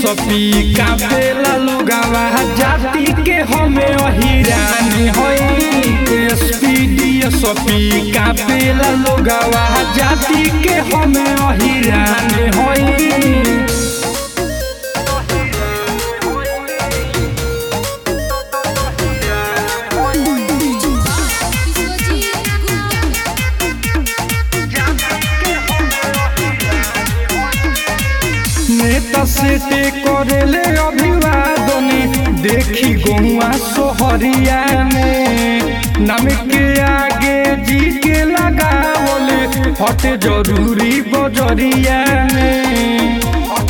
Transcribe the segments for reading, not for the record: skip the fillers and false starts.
DSP कापेला लोगावा जाति के हमें अहिरान होई। SP DSP कापेला लोगावा जाति के हमें अहिरान होई। नेता सेटे करेले अभिवादन देखी गौआ सोहरिया में नाम के आगे जी के लगावले हटे जरूरी बजरिया में।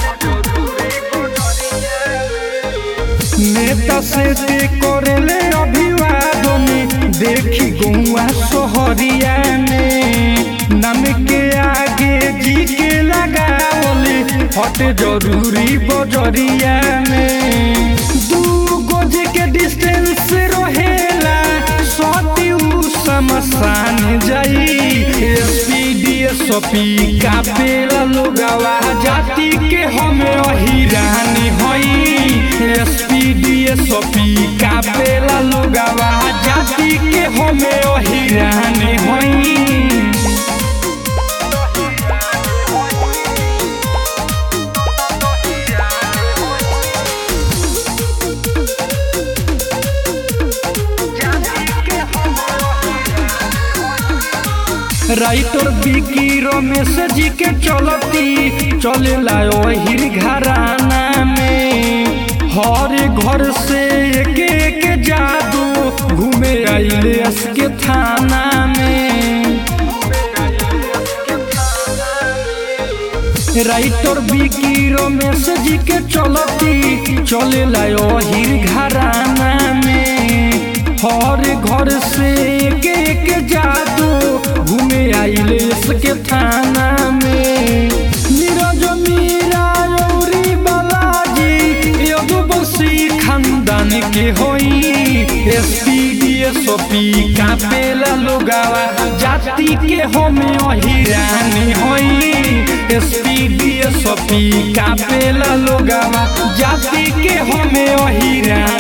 नेता सेटे करेले अभिवादन देखी गौआ सोहरिया में नाम के आगे जी के लगावले हटे जरूरी बजरिया में। 2 गज के डिस्टेंस रहेला सती शमशान जाई। SP DSP कापेला लोगावा जाति के हमें अहिरान होई। SP DSP कापेला लोगावा जाति के हमें अहिरान होई। राइटर बिकी रमेश जी के चलती चलेला ओहिर घराना में। हर घर से एक एक जादू घूमे आइले इसके थाना में। राइटर बिकी रमेश जी के चलती चलेला ओहिर घराना में। हर घर से एक एक जादू घूमे आइले इसके थाना में। नीरज मीरा रौरी बालाजी यदुवंशी खानदान के होई। SP DSP कापेला लोगावा जाति के हमें अहिरान होई। SP DSP कापेला लोगावा जाति के हमें अहिरान